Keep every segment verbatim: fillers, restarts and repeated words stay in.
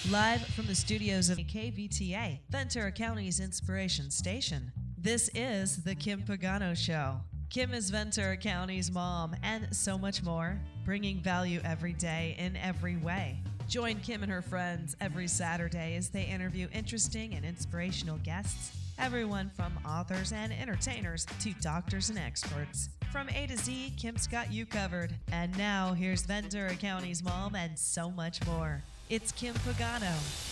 Live from the studios of K V T A, Ventura County's inspiration station, this is The Kim Pagano Show. Kim is Ventura County's mom and so much more, bringing value every day in every way. Join Kim and her friends every Saturday as they interview interesting and inspirational guests, everyone from authors and entertainers to doctors and experts. From A to Z, Kim's got you covered. And now, here's Ventura County's mom and so much more. It's Kim Pagano.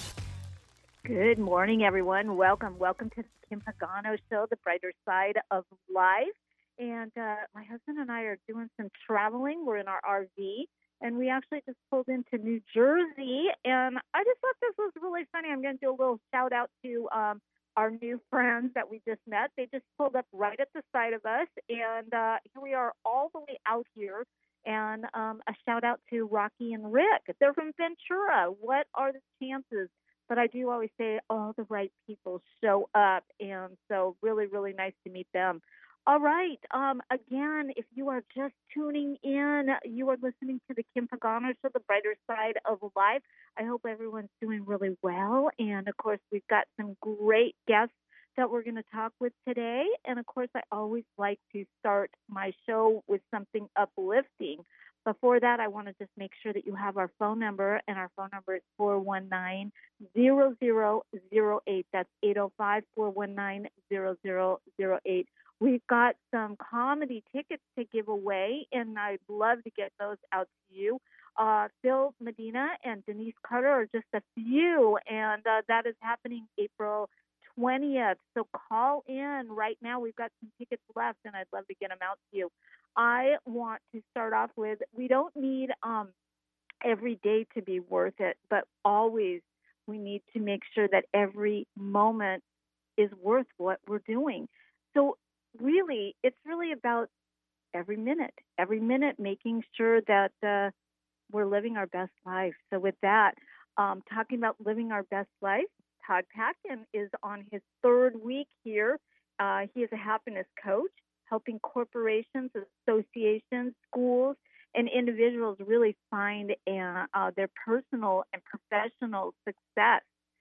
Good morning, everyone. Welcome. Welcome to the Kim Pagano Show, the brighter side of life. And uh, my husband and I are doing some traveling. We're in our R V, and we actually just pulled into New Jersey. And I just thought this was really funny. I'm going to do a little shout out to um, our new friends that we just met. They just pulled up right at the side of us, and uh, here we are all the way out here. And um, a shout out to Rocky and Rick. They're from Ventura. What are the chances? But I do always say all the right people show up, and so really, really nice to meet them. All right. Um, again, if you are just tuning in, you are listening to the Kim Pagano Show, the brighter side of life. I hope everyone's doing really well. And, of course, we've got some great guests that we're going to talk with today. And, of course, I always like to start my show with something uplifting. Before that, I want to just make sure that you have our phone number, and our phone number is four one nine, zero zero zero eight. That's eight oh five, four one nine, zero zero zero eight. We've got some comedy tickets to give away, and I'd love to get those out to you. Uh, Phil Medina and Denise Carter are just a few, and uh, that is happening April twentieth. So call in right now. We've got some tickets left, and I'd love to get them out to you. I want to start off with, we don't need um, every day to be worth it, but always we need to make sure that every moment is worth what we're doing. So really, it's really about every minute, every minute making sure that uh, we're living our best life. So with that, um, talking about living our best life, Todd Packin is on his third week here. Uh, he is a happiness coach, helping corporations, associations, schools, and individuals really find uh, uh, their personal and professional success.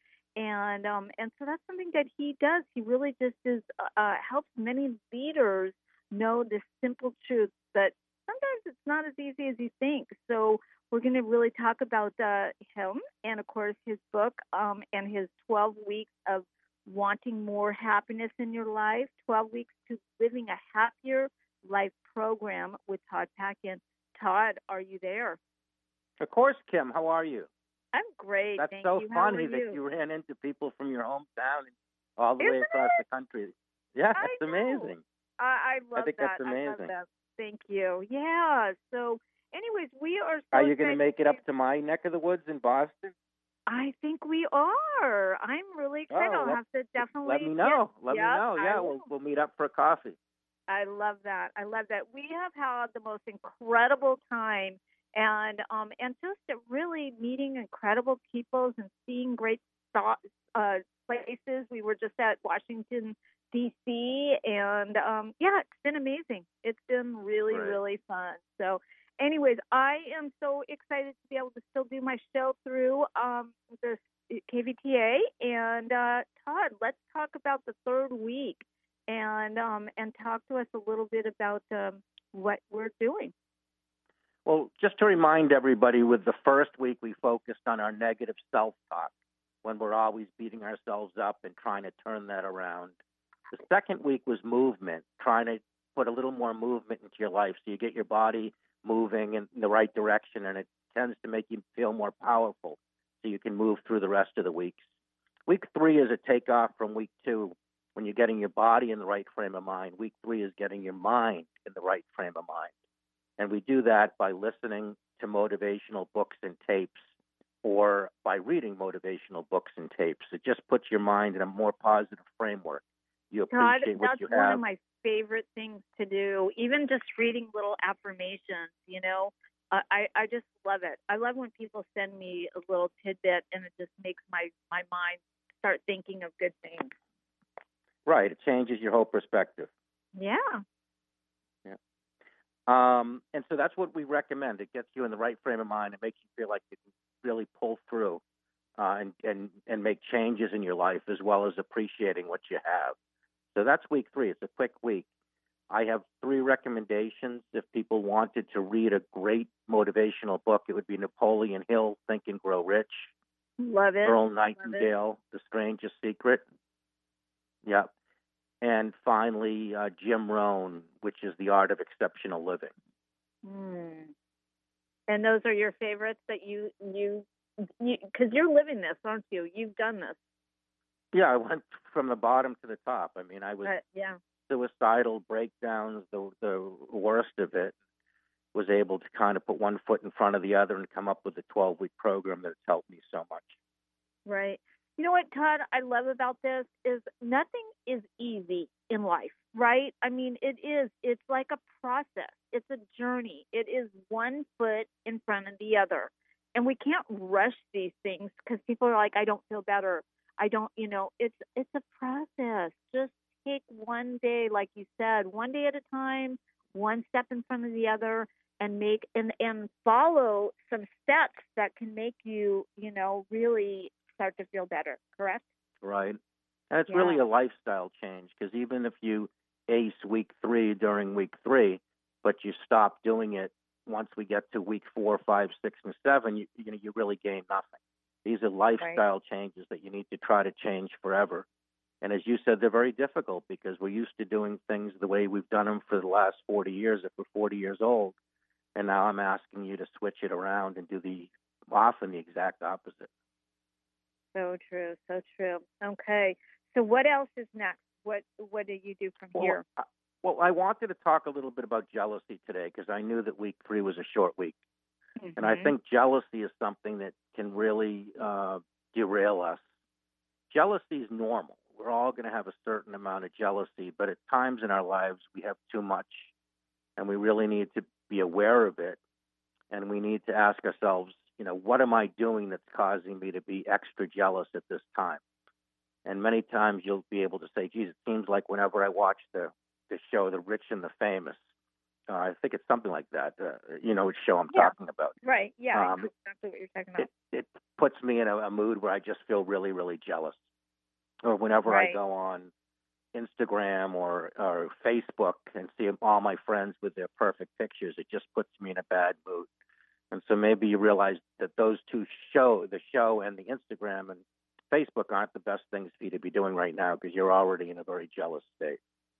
And um, and so that's something that he does. He really just is uh, helps many leaders know this simple truth that sometimes it's not as easy as you think. So we're going to really talk about uh, him and, of course, his book um, and his twelve weeks of wanting more happiness in your life, twelve weeks to living a happier life program with Todd Packin. Todd, are you there? Of course, Kim. How are you? I'm great. That's Thank so you. How funny are that you? you ran into people from your hometown and all the Isn't way across it? the country. Yeah, I it's know. amazing. I, I love I think that. that's amazing. I love that. Thank you. Yeah. So, anyways, we are so Are you going to excited make it up to my neck of the woods in Boston? I think we are. I'm really excited. Oh, I'll let, have to definitely let me know. Get, Let yep, me know. I Yeah, will. we'll, we'll meet up for a coffee. I love that. I love that. We have had the most incredible time, and um, and just really meeting incredible people and seeing great sto- uh, places. We were just at Washington, D C, and um, yeah, it's been amazing. It's been really, Right. really fun. So, anyways, I am so excited to be able to still do my show through um, this K V T A. And uh, Todd, let's talk about the third week. And um, and talk to us a little bit about um, what we're doing. Well, just to remind everybody, with the first week, we focused on our negative self-talk, when we're always beating ourselves up and trying to turn that around. The second week was movement, trying to put a little more movement into your life so you get your body moving in the right direction, and it tends to make you feel more powerful so you can move through the rest of the weeks. Week three is a takeoff from week two. When you're getting your body in the right frame of mind, week three is getting your mind in the right frame of mind. And we do that by listening to motivational books and tapes, or by reading motivational books and tapes. It just puts your mind in a more positive framework. You Todd, appreciate what that's you one have. of my favorite things to do, even just reading little affirmations, you know. Uh, I, I just love it. I love when people send me a little tidbit, and it just makes my, my mind start thinking of good things. Right. It changes your whole perspective. Yeah. Yeah. Um, and so that's what we recommend. It gets you in the right frame of mind. It makes you feel like you can really pull through. uh, and, and, and make changes in your life as well as appreciating what you have. So that's week three. It's a quick week. I have three recommendations. If people wanted to read a great motivational book, it would be Napoleon Hill, Think and Grow Rich. Love it. Earl Love Nightingale, The Strangest Secret. Yep. And finally, uh, Jim Rohn, which is The Art of Exceptional Living. Mm. And those are your favorites that you, you, because you, you're living this, aren't you? You've done this. Yeah, I went from the bottom to the top. I mean, I was Uh, yeah. suicidal, breakdowns, the the worst of it. Was able to kind of put one foot in front of the other and come up with a twelve-week program that's helped me so much. Right. You know what, Todd, I love about this is nothing is easy in life, right? I mean, it is. It's like a process. It's a journey. It is one foot in front of the other. And we can't rush these things because people are like, I don't feel better. I don't, you know, it's it's a process. Just take one day, like you said, one day at a time, one step in front of the other, and make and, and follow some steps that can make you, you know, really start to feel better, correct? Right. And it's Yeah. really a lifestyle change because even if you ace week three during week three, but you stop doing it once we get to week four, five, six, and seven, you, you know, you really gain nothing. These are lifestyle right. changes that you need to try to change forever. And as you said, they're very difficult because we're used to doing things the way we've done them for the last forty years, if we're forty years old. And now I'm asking you to switch it around and do the often the exact opposite. So true, so true. Okay. So what else is next? What what do you do from well, here? I, well, I wanted to talk a little bit about jealousy today because I knew that week three was a short week. Mm-hmm. And I think jealousy is something that can really uh, derail us. Jealousy is normal. We're all going to have a certain amount of jealousy, but at times in our lives we have too much, and we really need to be aware of it. And we need to ask ourselves, you know, what am I doing that's causing me to be extra jealous at this time? And many times you'll be able to say, geez, it seems like whenever I watch the, the show, The Rich and the Famous, uh, I think it's something like that, uh, you know, which show I'm yeah. talking about. Right, yeah, um, exactly what you're talking about. It, it puts me in a, a mood where I just feel really, really jealous. Or whenever right. I go on Instagram or, or Facebook and see all my friends with their perfect pictures, it just puts me in a bad mood. And so maybe you realize that those two show, the show and the Instagram and Facebook aren't the best things for you to be doing right now because you're already in a very jealous state.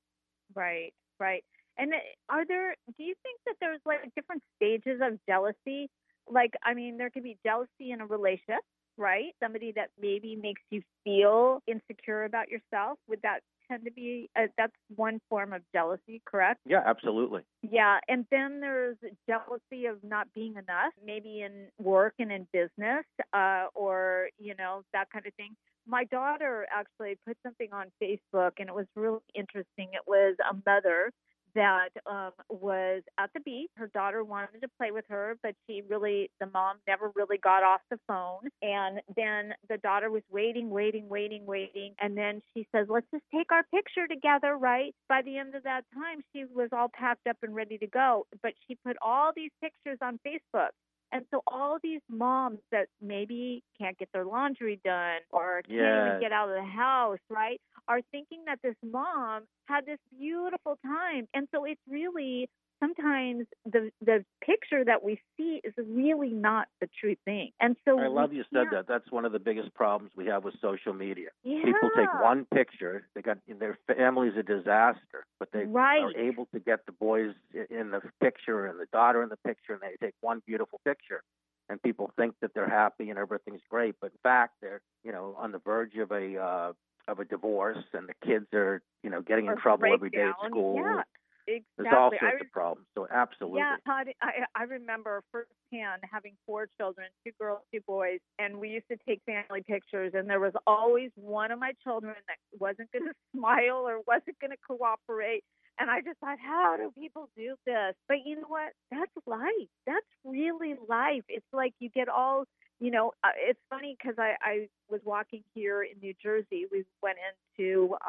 Right, right. And are there, do you think that there's like different stages of jealousy? Like, I mean, there could be jealousy in a relationship, right? Somebody that maybe makes you feel insecure about yourself. Would that tend to be, uh, that's one form of jealousy, correct? Yeah, absolutely. Yeah. And then there's jealousy of not being enough, maybe in work and in business, uh, or, you know, that kind of thing. My daughter actually put something on Facebook, and it was really interesting. It was a mother that um, was at the beach. Her daughter wanted to play with her, but she really, the mom never really got off the phone. And then the daughter was waiting, waiting, waiting, waiting. And then she says, let's just take our picture together, right? By the end of that time, she was all packed up and ready to go. But she put all these pictures on Facebook. And so all these moms that maybe can't get their laundry done or can't yes. even get out of the house, right, are thinking that this mom had this beautiful time. And so it's really sometimes the the picture that we see is really not the true thing. And so I love you said can't... that. That's one of the biggest problems we have with social media. Yeah. People take one picture, they got their family's a disaster, but they right. are able to get the boys in the picture and the daughter in the picture, and they take one beautiful picture. And people think that they're happy and everything's great, but in fact, they're, you know, on the verge of a uh, of a divorce, and the kids are, you know, getting in or trouble breakdown. every day at school. Yeah. Exactly. There's all sorts I, of problems. So absolutely. Yeah, Todd, I, I remember firsthand having four children, two girls, two boys, and we used to take family pictures, and there was always one of my children that wasn't going to smile or wasn't going to cooperate. And I just thought, how do people do this? But you know what? That's life. That's really life. It's like you get all, you know, uh, it's funny because I, I was walking here in New Jersey. We went into um,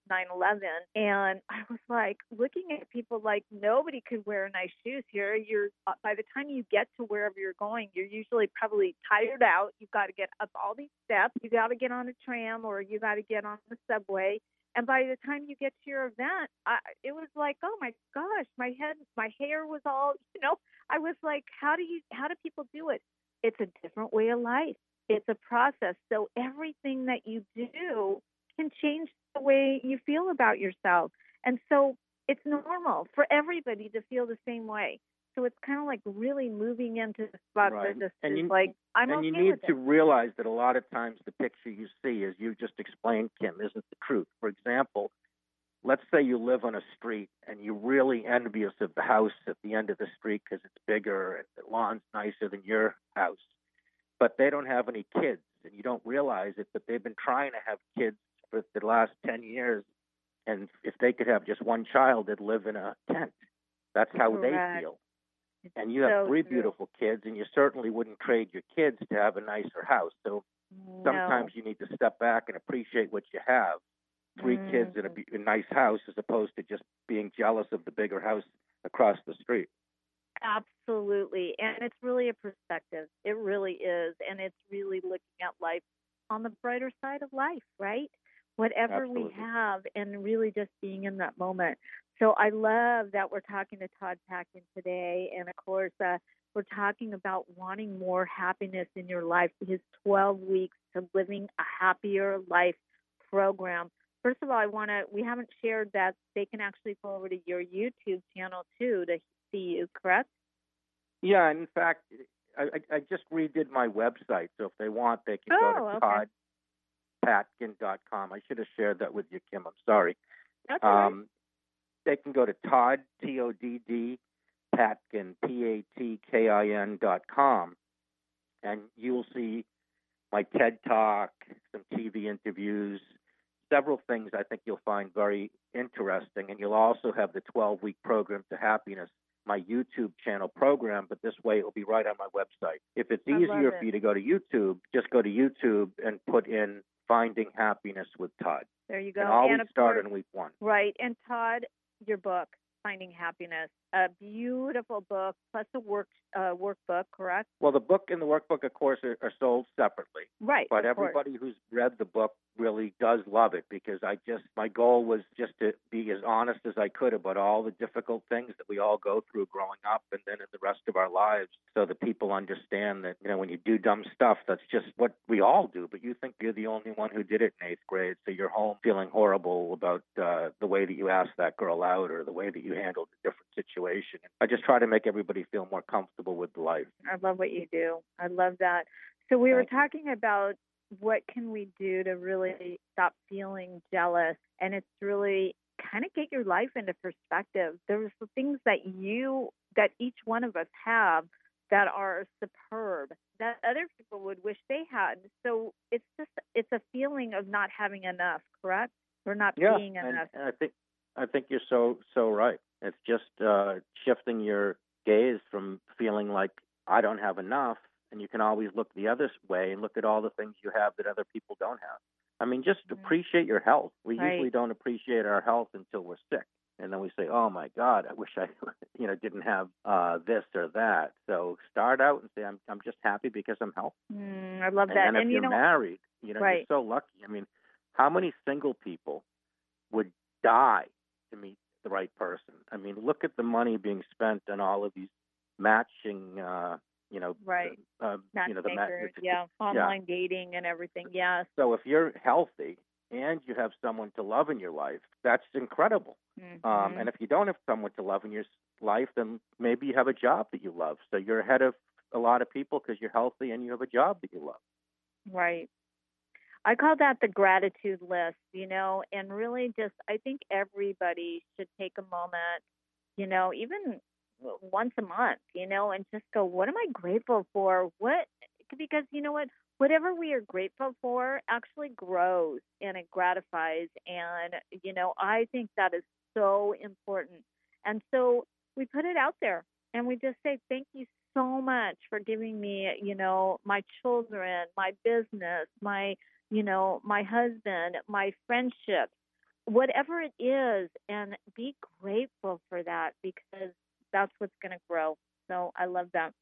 nine eleven, and I was like looking at people like nobody could wear nice shoes here. You're uh, by the time you get to wherever you're going, you're usually probably tired out. You've got to get up all these steps. You got to get on a tram or you got to get on the subway. And by the time you get to your event, I, it was like, oh my gosh, my head, my hair was all, you know, I was like, how do you, how do people do it? It's a different way of life. It's a process. So everything that you do can change the way you feel about yourself. And so it's normal for everybody to feel the same way. So it's kind of like really moving into the spot Right. where this And is you, like, I'm and okay you need with to it. realize that a lot of times the picture you see, as you just explained, Kim, isn't the truth. For example, let's say you live on a street and you're really envious of the house at the end of the street because it's bigger and the lawn's nicer than your house, but they don't have any kids, and you don't realize it, but they've been trying to have kids for the last ten years, and if they could have just one child, they'd live in a tent. That's how Correct. they feel. And you have So three true. beautiful kids, and you certainly wouldn't trade your kids to have a nicer house. So No. sometimes you need to step back and appreciate what you have. Three Mm. kids in a, be- a nice house as opposed to just being jealous of the bigger house across the street. Absolutely. And it's really a perspective. It really is. And it's really looking at life on the brighter side of life, right? Whatever Absolutely. we have, and really just being in that moment. So I love that we're talking to Todd Packin today. And of course, uh, we're talking about wanting more happiness in your life, his twelve weeks to living a happier life program. First of all, I want to, we haven't shared that they can actually go over to your YouTube channel too to see you, correct? Yeah, and in fact, I, I I just redid my website, so if they want, they can Oh, go to okay. todd patkin dot com. I should have shared that with you, Kim. I'm sorry. That's all right. Um, they can go to Todd, T O D D, Patkin, P A T K I N dot com, and you'll see my TED Talk, some T V interviews, several things I think you'll find very interesting. And you'll also have the twelve-week program to happiness, my YouTube channel program, but this way it will be right on my website. If it's I love easier it. for you to go to YouTube, just go to YouTube and put in Finding Happiness with Todd. There you go. And always of start course, on week one. right. And Todd, your book, Finding Happiness, a beautiful book, plus a work uh, workbook, correct? Well, the book and the workbook, of course, are, are sold separately. Right. But of course. everybody who's read the book really does love it, because I just, my goal was just to be as honest as I could about all the difficult things that we all go through growing up and then in the rest of our lives, so that people understand that, you know, when you do dumb stuff, that's just what we all do. But you think you're the only one who did it in eighth grade, so you're home feeling horrible about uh, the way that you asked that girl out or the way that you handled a different situation. I just try to make everybody feel more comfortable with life. I love what you do. I love that. So we were Thank you. talking about what can we do to really stop feeling jealous, and it's really kind of get your life into perspective. There's the things that you, that each one of us have that are superb that other people would wish they had. So it's just, it's a feeling of not having enough, correct? Or not Yeah, being and, enough. and I think I think you're so so right. It's just uh, shifting your gaze from feeling like I don't have enough, and you can always look the other way and look at all the things you have that other people don't have. I mean, just Mm-hmm. appreciate your health. We Right. usually don't appreciate our health until we're sick, and then we say, "Oh my God, I wish I, you know, didn't have uh, this or that." So start out and say, "I'm I'm just happy because I'm healthy." Mm, I love And that. then if And you're you know, married, you know, right. you're so lucky. I mean, how many single people would die to meet the right person? I mean, look at the money being spent on all of these matching, uh, you know, Right. uh, you know, the ma- Matchmaker, the- yeah, online dating and everything. Yes. So if you're healthy and you have someone to love in your life, that's incredible. Mhm. Um, and if you don't have someone to love in your s- life, then maybe you have a job that you love. So you're ahead of a lot of people because you're healthy and you have a job that you love. Right. I call that the gratitude list, you know, and really just, I think everybody should take a moment, you know, even once a month, you know, and just go, what am I grateful for? What, because you know what, whatever we are grateful for actually grows and it gratifies. And, you know, I think that is so important. And so we put it out there and we just say, thank you so much for giving me, you know, my children, my business, my, you know, my husband, my friendships. whatever it is, and be grateful for that, because that's what's going to grow. So I love that.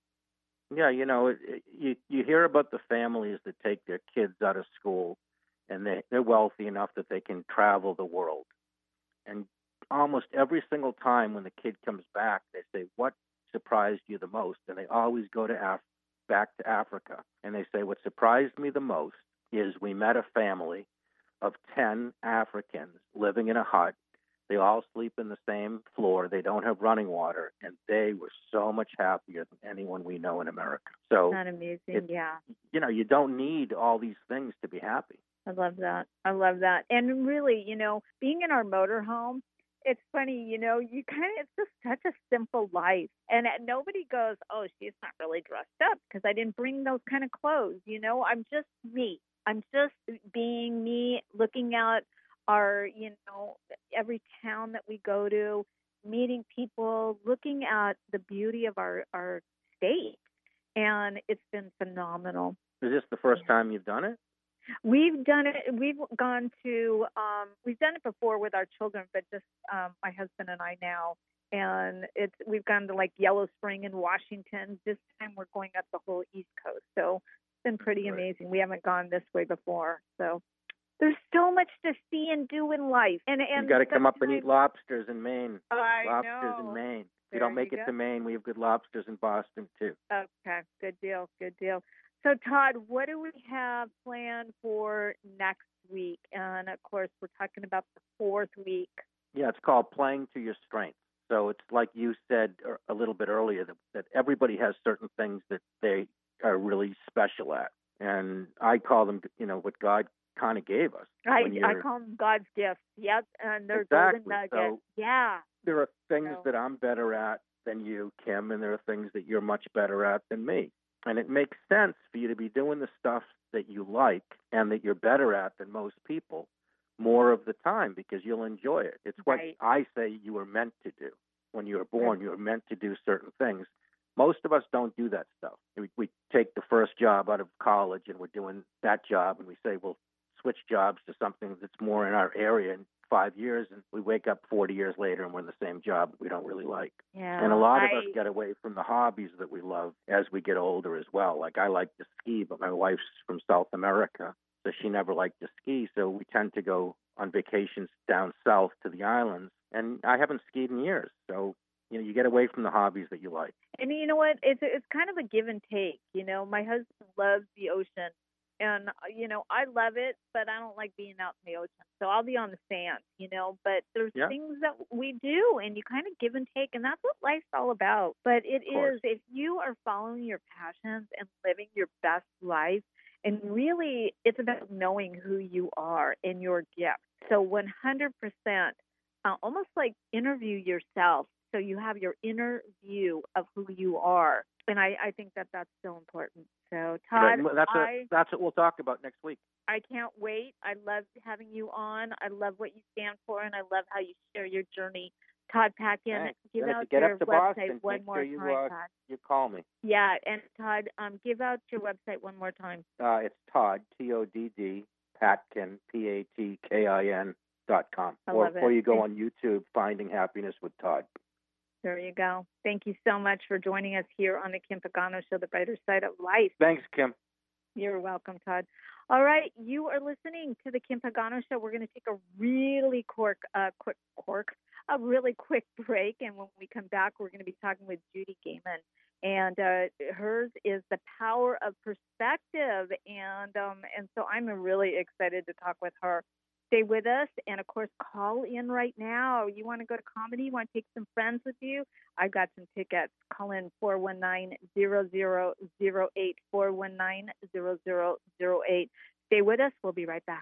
Yeah, you know, it, it, you you hear about the families that take their kids out of school, and they, they're wealthy enough that they can travel the world. And almost every single time when the kid comes back, they say, "What surprised you the most?" And they always go to Af- back to Africa, and they say, "What surprised me the most is we met a family of ten Africans living in a hut. They all sleep in the same floor. They don't have running water, and they were so much happier than anyone we know in America." So, Isn't that amazing? it, Yeah. You know, you don't need all these things to be happy. I love that. I love that. And really, you know, being in our motorhome, it's funny, you know, you kind of, it's just such a simple life. And nobody goes, "Oh, she's not really dressed up," because I didn't bring those kind of clothes. You know, I'm just me. I'm just being me, looking out our, you know, every town that we go to, meeting people, looking at the beauty of our, our state. And it's been phenomenal. Is this the first time you've done it? We've done it. We've gone to, um, we've done it before with our children, but just um, my husband and I now. And it's we've gone to like Yellow Spring in Washington. This time we're going up the whole East Coast. So it's been pretty Right. amazing. We haven't gone this way before. So there's so much to see and do in life. And, and You got to come up and sometimes- eat lobsters in Maine. I lobsters know. in Maine. If There you don't make you it go. to Maine, we have good lobsters in Boston too. Okay, good deal, good deal. So, Todd, what do we have planned for next week? And, of course, we're talking about the fourth week. Yeah, it's called Playing to Your Strengths. So it's like you said a little bit earlier, that, that everybody has certain things that they are really special at. And I call them, you know, what God kind of gave us. I, when I you're- call them God's gifts. Yep, and they're Exactly. golden nuggets. So- yeah. There are things So- that I'm better at than you, Kim, and there are things that you're much better at than me. And it makes sense for you to be doing the stuff that you like and that you're better at than most people more of the time, because you'll enjoy it. It's what Right. I say you were meant to do. When you were born, you were meant to do certain things. Most of us don't do that stuff. We, we take the first job out of college and we're doing that job, and we say we'll switch jobs to something that's more in our area in five years, and we wake up forty years later and we're in the same job we don't really like. Yeah. And a lot of I, us get away from the hobbies that we love as we get older as well. Like I like to ski, but my wife's from South America, so she never liked to ski. So we tend to go on vacations down south to the islands, and I haven't skied in years. So, you know, you get away from the hobbies that you like. And you know what? It's it's kind of a give and take. You know, my husband loves the ocean, and you know I love it, but I don't like being out in the ocean. So I'll be on the sand. You know, but there's Yeah. things that we do, and you kind of give and take, and that's what life's all about. But it Of course. is, if you are following your passions and living your best life, and really it's about knowing who you are and your gift. So one hundred percent, uh, almost like interview yourself. So you have your inner view of who you are. And I, I think that that's so important. So, Todd, Right, that's, I, a, that's what we'll talk about next week. I can't wait. I love having you on. I love what you stand for, and I love how you share your journey. Todd Packin, Thanks. give And if out you get your up to website Boston, one make more sure you, time, uh, Todd. You call me. Yeah, and Todd, um, give out your website one more time. Uh, it's Todd, T O D D, Patkin, P A T K I N dot com. I Or, love it. or you go Thank- on YouTube, Finding Happiness with Todd. There you go. Thank you so much for joining us here on the Kim Pagano Show, the brighter side of life. Thanks, Kim. You're welcome, Todd. All right, you are listening to the Kim Pagano Show. We're going to take a really quick, uh, quick, cork, a really quick break, and when we come back, we're going to be talking with Judy Gaiman, and uh, hers is the power of perspective, and um, and so I'm really excited to talk with her. Stay with us, and of course, call in right now. You want to go to comedy? You want to take some friends with you? I've got some tickets. Call in four one nine, zero zero zero eight, four one nine, zero zero zero eight. Stay with us. We'll be right back.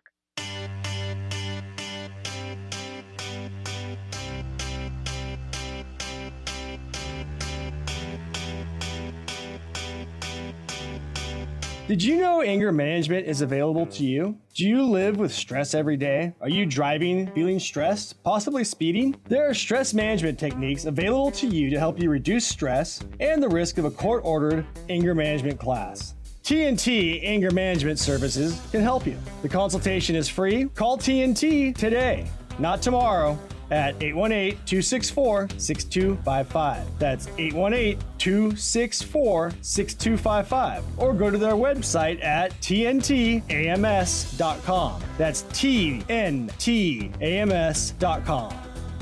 Did you know anger management is available to you? Do you live with stress every day? Are you driving, feeling stressed, possibly speeding? There are stress management techniques available to you to help you reduce stress and the risk of a court-ordered anger management class. T N T Anger Management Services can help you. The consultation is free. Call T N T today, not tomorrow, at eight one eight, two six four, six two five five. That's eight one eight, two six four, six two five five. Or go to their website at T N T A M S dot com. That's T N T A M S dot com.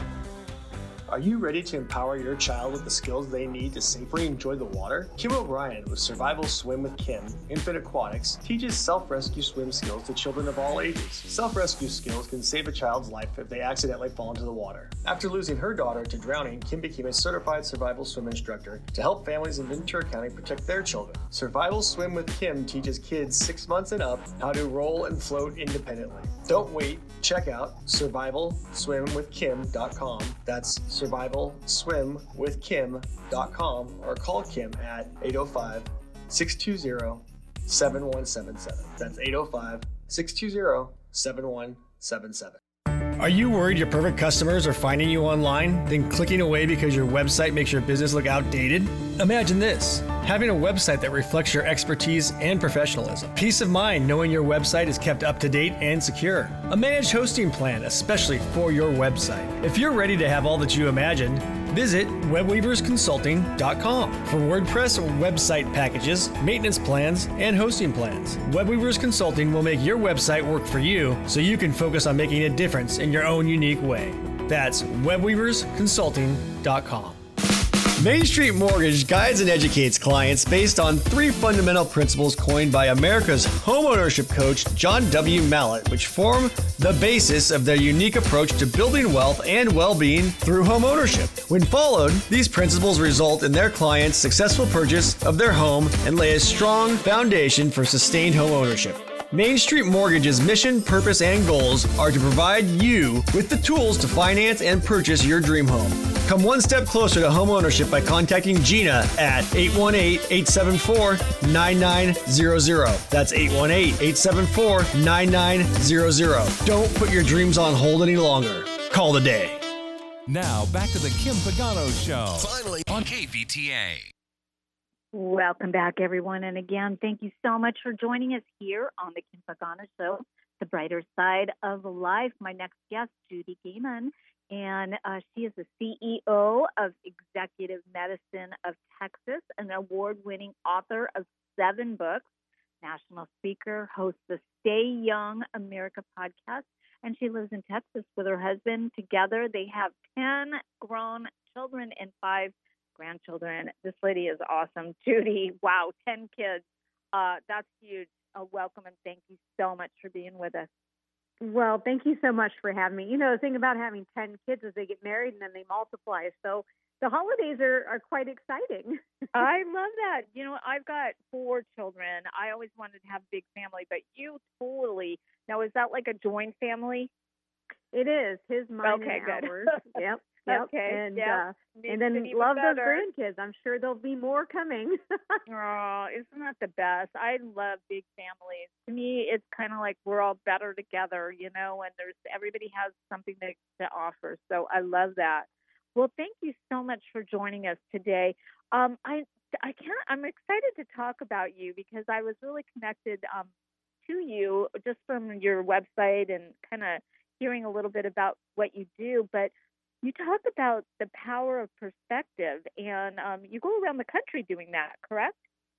Are you ready to empower your child with the skills they need to safely enjoy the water? Kim O'Brien with Survival Swim with Kim, Infant Aquatics, teaches self-rescue swim skills to children of all ages. Self-rescue skills can save a child's life if they accidentally fall into the water. After losing her daughter to drowning, Kim became a certified survival swim instructor to help families in Ventura County protect their children. Survival Swim with Kim teaches kids six months and up how to roll and float independently. Don't wait. Check out survival swim with kim dot com. That's survival swim with kim dot com, or call Kim at eight oh five, six two zero, seven one seven seven. That's eight oh five, six two zero, seven one seven seven. Are you worried your perfect customers are finding you online, then clicking away because your website makes your business look outdated? Imagine this: having a website that reflects your expertise and professionalism. Peace of mind knowing your website is kept up to date and secure. A managed hosting plan, especially for your website. If you're ready to have all that you imagined, visit web weavers consulting dot com for WordPress website packages, maintenance plans, and hosting plans. WebWeavers Consulting will make your website work for you so you can focus on making a difference in your own unique way. That's web weavers consulting dot com. Main Street Mortgage guides and educates clients based on three fundamental principles coined by America's homeownership coach, John W. Mallett, which form the basis of their unique approach to building wealth and well-being through homeownership. When followed, these principles result in their clients' successful purchase of their home and lay a strong foundation for sustained homeownership. Main Street Mortgage's mission, purpose, and goals are to provide you with the tools to finance and purchase your dream home. Come one step closer to home ownership by contacting Gina at eight one eight, eight seven four, nine nine zero zero. That's eight one eight, eight seven four, nine nine zero zero. Don't put your dreams on hold any longer. Call today. Now back to the Kim Pagano Show. Finally on K V T A. Welcome back, everyone. And again, thank you so much for joining us here on the Kim Pagano Show, the brighter side of life. My next guest, Judy Gaiman, and uh, she is the C E O of Executive Medicine of Texas, an award-winning author of seven books, national speaker, hosts the Stay Young America podcast, and she lives in Texas with her husband. Together, they have ten grown children and five grandchildren. This lady is awesome. Judy, wow, ten kids. Uh, that's huge. Uh, welcome, and thank you so much for being with us. Well, thank you so much for having me. You know, the thing about having ten kids is they get married and then they multiply. So the holidays are, are quite exciting. I love that. You know, I've got four children. I always wanted to have a big family, but you totally. Now, is that like a joint family? It is. His, mine, okay, and good. ours. Yep. Yep. Okay. And, yep. uh, and then love those grandkids. I'm sure there'll be more coming. Oh, isn't that the best? I love big families. To me, it's kind of like we're all better together, you know, and there's everybody has something to, to offer. So I love that. Well, thank you so much for joining us today. Um, I I can't. I'm excited to talk about you because I was really connected um, to you just from your website and kind of hearing a little bit about what you do, but you talk about the power of perspective, and um, you go around the country doing that, correct?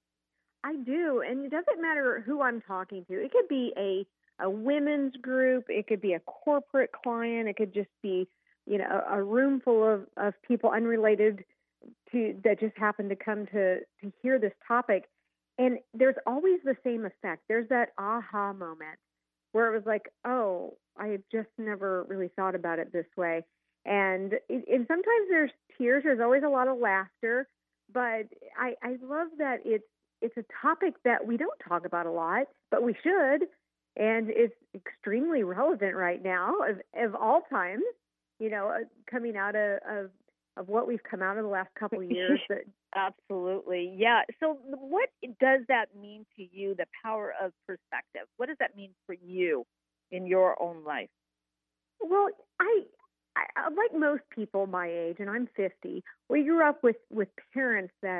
I do, and it doesn't matter who I'm talking to. It could be a, a women's group. It could be a corporate client. It could just be, you know, a, a room full of, of people unrelated to that just happen to come to, to hear this topic. And there's always the same effect. There's that aha moment where it was like, oh, I had just never really thought about it this way. And and sometimes there's tears. There's always a lot of laughter, but I, I love that it's it's a topic that we don't talk about a lot, but we should, and it's extremely relevant right now of, of all times. You know, coming out of, of of what we've come out of the last couple of years. But absolutely, yeah. So, what does that mean to you? The power of perspective. What does that mean for you in your own life? Well, I. I, like most people my age, and I'm fifty, we grew up with, with parents that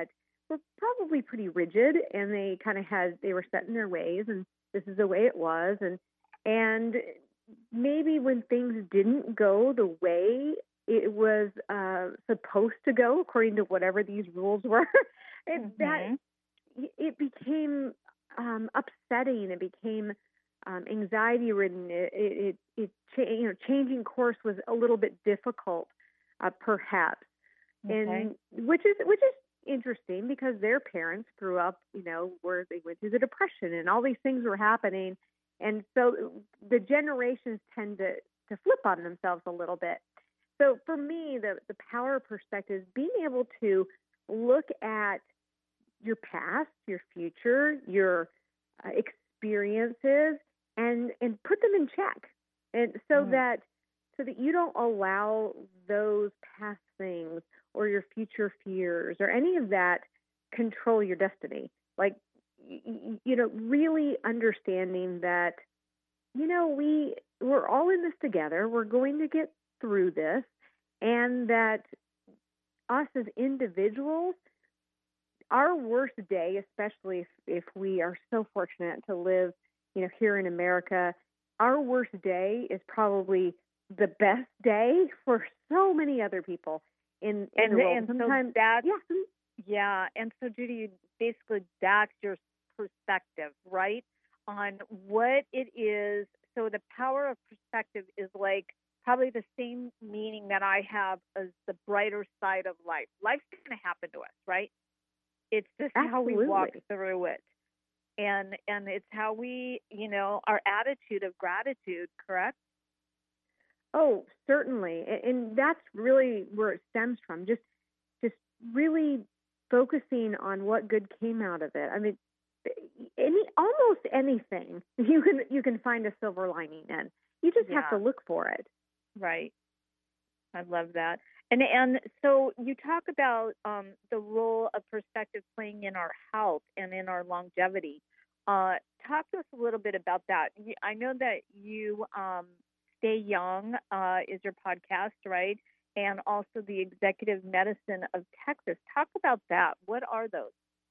were probably pretty rigid, and they kind of had they were set in their ways, and this is the way it was, and and maybe when things didn't go the way it was uh, supposed to go, according to whatever these rules were, it, mm-hmm. that it became um, upsetting. It became um, anxiety-ridden. It, it, it, it, you know, changing course was a little bit difficult, uh, perhaps, okay. and which is which is interesting because their parents grew up, you know, where they went through the Depression and all these things were happening, and so the generations tend to to flip on themselves a little bit. So for me, the, the power perspective is being able to look at your past, your future, your uh, experiences, and and put them in check, and so mm. that so that you don't allow those past things or your future fears or any of that control your destiny. Like you, you know, really understanding that you know we we're all in this together. We're going to get through this, and that us as individuals, our worst day, especially if, if we are so fortunate to live, you know, here in America, our worst day is probably the best day for so many other people in, in and, the world. And Sometimes, so that's, yeah. yeah, and so Judy, basically that's your perspective, right, on what it is. So the power of perspective is like probably the same meaning that I have as the brighter side of life. Life's going to happen to us, right? It's just Absolutely. how we walk through it. And and it's how we, you know, our attitude of gratitude, correct? Oh, certainly. And that's really where it stems from. Just just really focusing on what good came out of it. I mean, any almost anything you can you can find a silver lining in. You just yeah. have to look for it. Right. I love that. And and so you talk about um, the role of perspective playing in our health and in our longevity. Uh, talk to us a little bit about that. I know that you um, Stay Young uh, is your podcast, right? And also the Executive Medicine of Texas. Talk about that. What are those?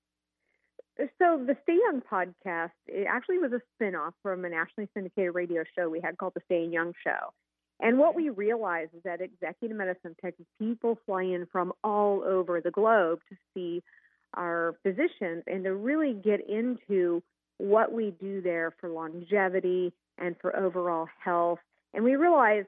So the Stay Young podcast, it actually was a spinoff from a nationally syndicated radio show we had called the Stay Young Show. And what we realized is that Executive Medicine of Texas, people fly in from all over the globe to see our physicians and to really get into what we do there for longevity and for overall health. And we realized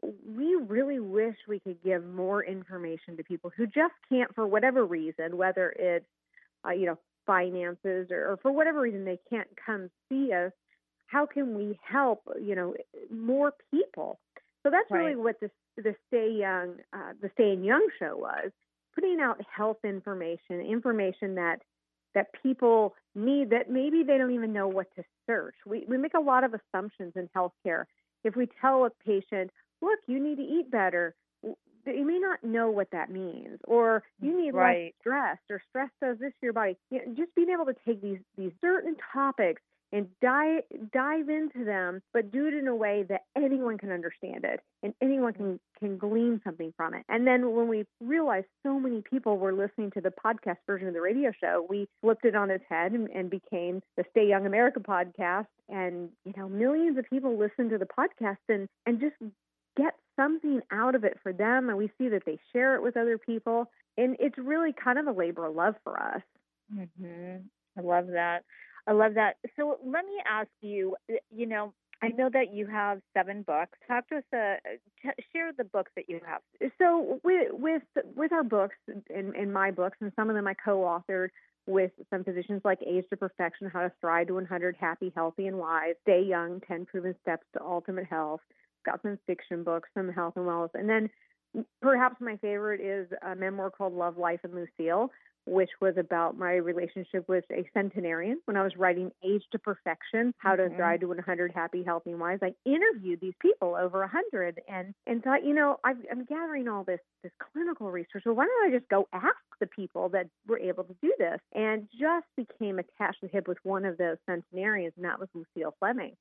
we really wish we could give more information to people who just can't, for whatever reason, whether it's, uh, you know, finances or, or for whatever reason they can't come see us. How can we help, you know, more people? So that's right. really what this the Stay Young, uh, the Staying Young show was, putting out health information, information that that people need that maybe they don't even know what to search. We we make a lot of assumptions in healthcare. If we tell a patient, look, you need to eat better, they may not know what that means, or you need right. less stress, or stress does this to your body. You know, just being able to take these these certain topics and dive, dive into them, but do it in a way that anyone can understand it and anyone can, can glean something from it. And then when we realized so many people were listening to the podcast version of the radio show, we flipped it on its head and, and became the Stay Young America podcast. And, you know, millions of people listen to the podcast and, and just get something out of it for them. And we see that they share it with other people. And it's really kind of a labor of love for us. Mm-hmm. I love that. I love that. So let me ask you, you know, I know that you have seven books. Talk to us, uh, t- share the books that you have. So with with, with our books, in, in my books, and some of them I co-authored with some physicians like Age to Perfection, How to Thrive to one hundred, Happy, Healthy, and Wise, Stay Young, ten Proven Steps to Ultimate Health. Got some fiction books, some health and wellness. And then perhaps my favorite is a memoir called Love, Life, and Lucille, which was about my relationship with a centenarian when I was writing Age to Perfection, How to mm-hmm. Thrive to one hundred, Happy, Healthy, and Wise. I interviewed these people over one hundred and, and thought, you know, I've, I'm gathering all this, this clinical research. So why don't I just go ask the people that were able to do this? And just became attached to the hip with one of those centenarians, and that was Lucille Fleming.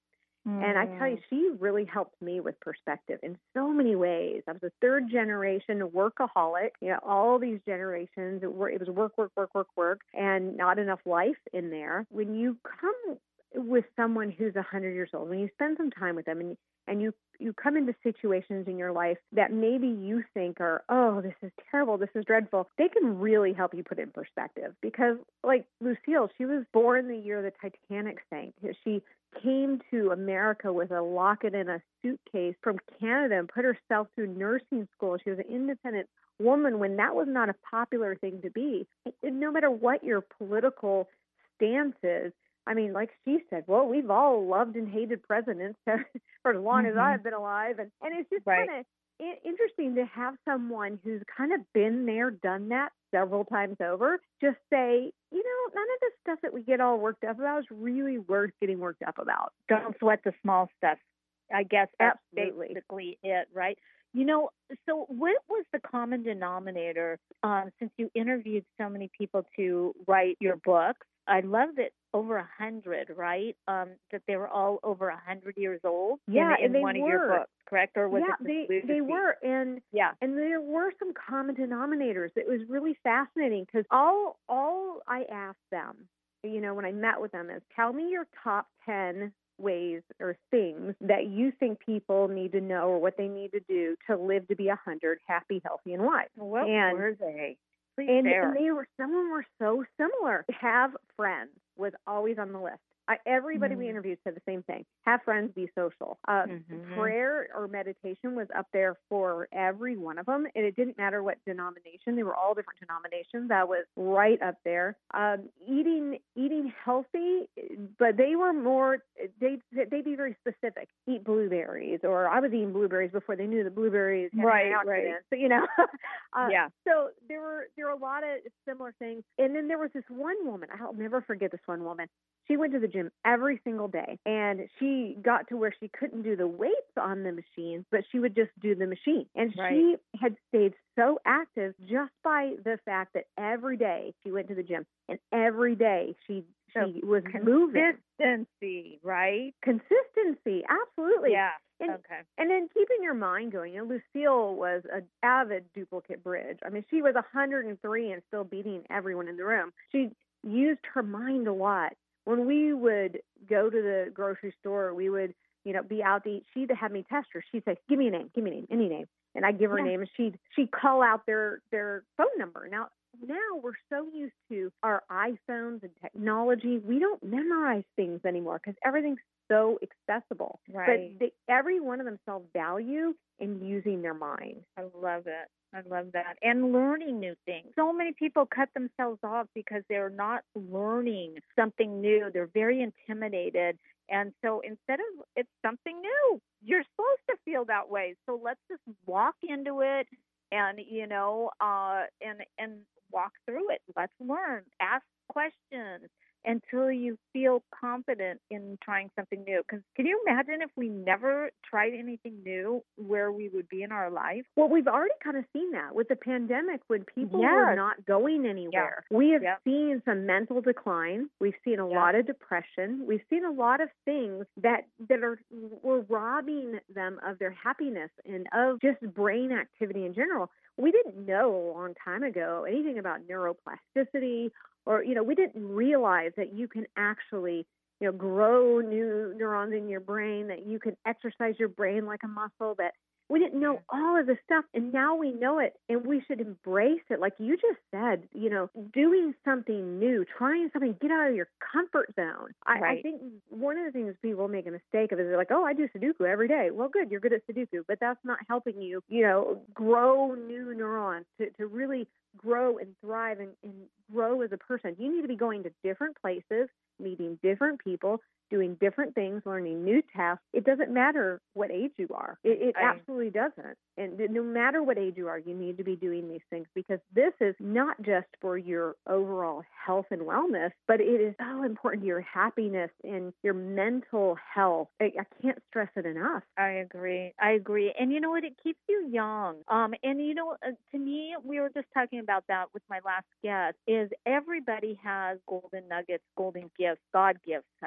Mm. And I tell you, she really helped me with perspective in so many ways. I was a third generation workaholic. You know, all these generations, it was work, work, work, work, work, and not enough life in there. When you come with someone who's one hundred years old, when you spend some time with them and, and you, you come into situations in your life that maybe you think are, oh, this is terrible, this is dreadful, they can really help you put it in perspective. Because like Lucille, she was born the year the Titanic sank. She came to America with a locket and a suitcase from Canada and put herself through nursing school. She was an independent woman when that was not a popular thing to be. No matter what your political stance is, I mean, like she said, well, we've all loved and hated presidents for as long mm-hmm. as I've been alive. And, and it's just right. kind of interesting to have someone who's kind of been there, done that several times over, just say, you know, none of the stuff that we get all worked up about is really worth getting worked up about. Don't sweat the small stuff. I guess that's Absolutely. basically it, right? You know, so what was the common denominator um, since you interviewed so many people to write your books? I love that over a hundred, right? Um, that they were all over a hundred years old. Yeah, in, in and they one were. of your books, correct? Or was yeah, it they they were, and yeah, and there were some common denominators. It was really fascinating because all all I asked them, you know, when I met with them, is tell me your top ten ways or things that you think people need to know or what they need to do to live to be a hundred, happy, healthy, and wise. What and, were they? And, and they were, some of them were so similar. Have friends was always on the list. I, everybody mm-hmm. we interviewed said the same thing. Have friends, be social. Uh, mm-hmm. Prayer or meditation was up there for every one of them. And it didn't matter what denomination. They were all different denominations. That was right up there. Um, eating eating healthy, but they were more, they, they'd be very specific. Eat blueberries, or I was eating blueberries before they knew the blueberries had right, an accident. Right. So, you know, uh, yeah. So there were, there were a lot of similar things. And then there was this one woman, I'll never forget this one woman. She went to the gym every single day, and she got to where she couldn't do the weights on the machines, but she would just do the machine. And right. she had stayed so active just by the fact that every day she went to the gym, and every day she so she was moving. Consistency, right? Consistency, absolutely. Yeah. And, okay. And then keeping your mind going. You know, Lucille was an avid duplicate bridge. I mean, she was one hundred three and still beating everyone in the room. She used her mind a lot. When we would go to the grocery store, we would, you know, be out to eat. She'd have me test her. She'd say, "Give me a name, give me a name, any name," and I'd give her yeah. a name, and she'd she'd call out their their phone number. Now, now we're so used to our iPhones and technology, we don't memorize things anymore because everything's so accessible. Right. But they, every one of them saw value in using their mind. I love it. I love that. And learning new things. So many people cut themselves off because they're not learning something new. They're very intimidated. And so instead of it's something new, you're supposed to feel that way. So let's just walk into it and, you know, uh, and, and walk through it. Let's learn. Ask questions until you feel confident in trying something new. Because can you imagine if we never tried anything new, where we would be in our life? Well, we've already kind of seen that with the pandemic when people yes. were not going anywhere. Yeah. We have yep. seen some mental decline. We've seen a yep. lot of depression. We've seen a lot of things that, that are were robbing them of their happiness and of just brain activity in general. We didn't know a long time ago anything about neuroplasticity. Or, you know, we didn't realize that you can actually, you know, grow new neurons in your brain, that you can exercise your brain like a muscle, that we didn't know all of this stuff. And now we know it, and we should embrace it. Like you just said, you know, doing something new, trying something, get out of your comfort zone. I, right. I think one of the things people make a mistake of is they're like, oh, I do Sudoku every day. Well, good, you're good at Sudoku, but that's not helping you, you know, grow new neurons to, to really grow and thrive and, and grow as a person. You need to be going to different places, meeting different people, doing different things, learning new tasks. It doesn't matter what age you are. It, it I, absolutely doesn't. And no matter what age you are, you need to be doing these things because this is not just for your overall health and wellness, but it is so important to your happiness and your mental health. I, I can't stress it enough. I agree. I agree. And you know what? It keeps you young. Um, and you know, uh, to me, we were just talking about that with my last guest, is everybody has golden nuggets, golden gifts, God gifts, I guess that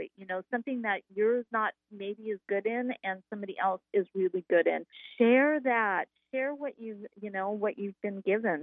you know, something that you're not maybe as good in and somebody else is really good in. Share that. Share what you you know what you've been given,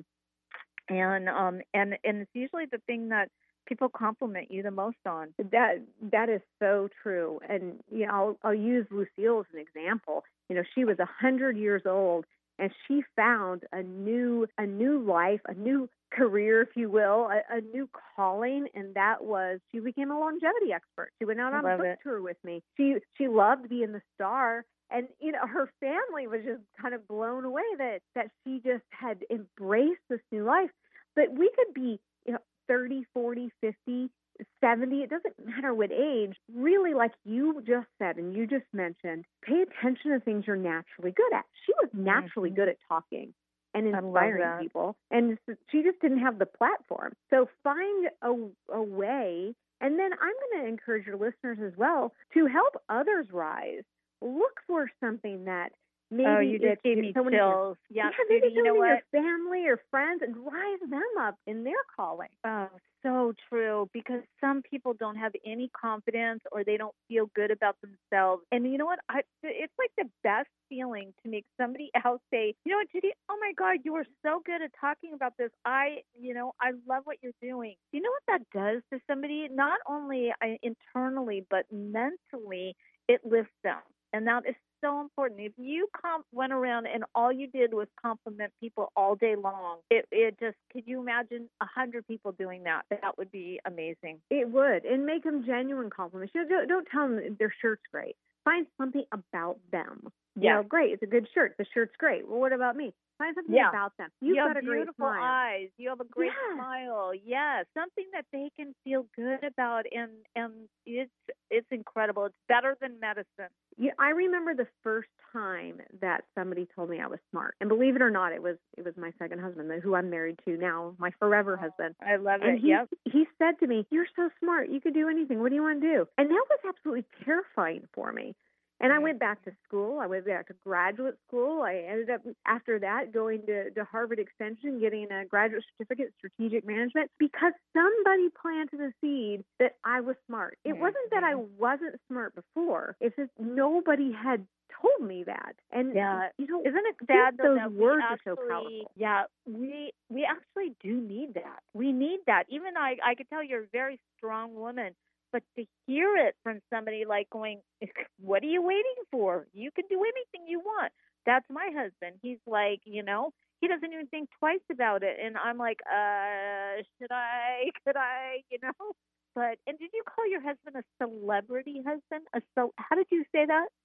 and um and and it's usually the thing that people compliment you the most on. That that is so true. And you know, I'll, I'll use Lucille as an example. You know, she was a hundred years old, and she found a new a new life, a new career, if you will, a, a new calling, and that was she became a longevity expert. She went out on a book it. tour with me. She she loved being the star. And, you know, her family was just kind of blown away that, that she just had embraced this new life. But we could be, you know, thirty, forty, fifty, seventy, it doesn't matter what age, really, like you just said and you just mentioned, pay attention to things you're naturally good at. She was naturally mm-hmm. good at talking and inspiring people. And she just didn't have the platform. So find a, a way. And then I'm going to encourage your listeners as well to help others rise. Look for something that maybe oh, you just gave me chills. Yeah, yeah maybe you know what? Your family or friends, and rise them up in their calling. Oh, so true. Because some people don't have any confidence, or they don't feel good about themselves. And you know what? I, it's like the best feeling to make somebody else say, you know what, Judy? Oh my God, you are so good at talking about this. I, you know, I love what you're doing. You know what that does to somebody? Not only internally, but mentally, it lifts them. And that is so important. If you comp- went around and all you did was compliment people all day long, it, it just, could you imagine a hundred people doing that? That would be amazing. It would. And make them genuine compliments. You know, don't, don't tell them their shirt's great. Find something about them. You yeah. know, great, it's a good shirt. The shirt's great. Well, what about me? Find something yeah. about them. You've you got have a great beautiful smile. eyes. You have a great yes. smile. Yeah, something that they can feel good about, and and it's it's incredible. It's better than medicine. Yeah, I remember the first time that somebody told me I was smart, and believe it or not, it was it was my second husband, who I'm married to now, my forever husband. I love and it. He, yep. he said to me, "You're so smart. You could do anything. What do you want to do?" And that was absolutely terrifying for me. And I went back to school. I went back to graduate school. I ended up, after that, going to, to Harvard Extension, getting a graduate certificate in strategic management, because somebody planted a seed that I was smart. It mm-hmm. wasn't that I wasn't smart before. It's just nobody had told me that. And, yeah. you know, isn't it sad those that words actually, are so powerful? Yeah, we we actually do need that. We need that. Even I, I could tell you're a very strong woman. But to hear it from somebody like going, what are you waiting for? You can do anything you want. That's my husband. He's like, you know, he doesn't even think twice about it. And I'm like, uh, should I, could I, you know? But, and did you call your husband a celebrity husband? A so, how did you say that?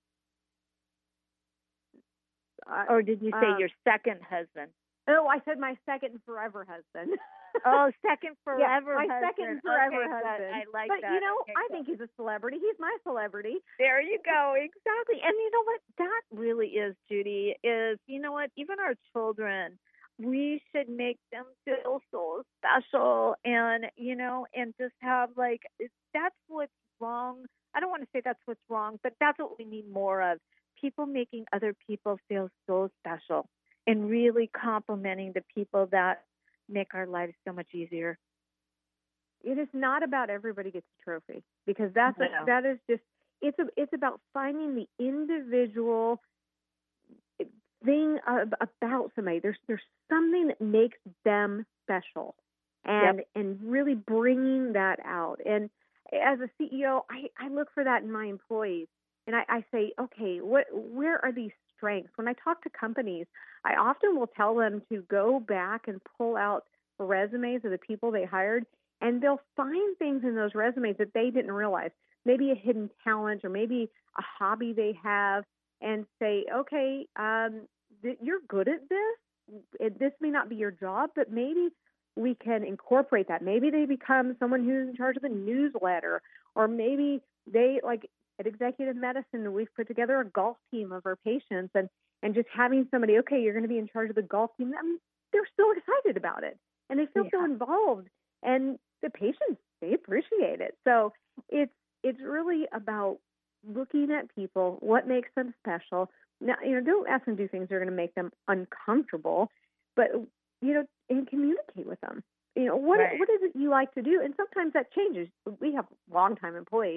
Uh, or did you say um, your second husband? Oh, I said my second forever husband. Oh, second forever yeah, my husband. second forever okay, husband. I like but, that. But, you know, okay, I cool. think he's a celebrity. He's my celebrity. There you go. Exactly. And you know what? That really is, Judy, is, you know what? Even our children, we should make them feel so special and, you know, and just have like, that's what's wrong. I don't want to say that's what's wrong, but that's what we need more of. People making other people feel so special and really complimenting the people that make our lives so much easier. It is not about everybody gets a trophy, because that's no. a, that is just it's a, it's about finding the individual thing about somebody. There's there's something that makes them special, and yep. and really bringing that out. And as a C E O, I, I look for that in my employees, and I, I say, okay, what where are these strengths? When I talk to companies, I often will tell them to go back and pull out resumes of the people they hired, and they'll find things in those resumes that they didn't realize, maybe a hidden talent or maybe a hobby they have, and say, okay, um, th- you're good at this. It, this may not be your job, but maybe we can incorporate that. Maybe they become someone who's in charge of the newsletter, or maybe they, like at Executive Medicine, we've put together a golf team of our patients, and, and just having somebody, okay, you're going to be in charge of the golf team. I mean, they're so excited about it, and they feel yeah. so involved, and the patients, they appreciate it. So it's it's really about looking at people, what makes them special. Now, you know, don't ask them to do things that are going to make them uncomfortable, but, you know, and communicate with them. You know, what right. what is it you like to do? And sometimes that changes. We have longtime employees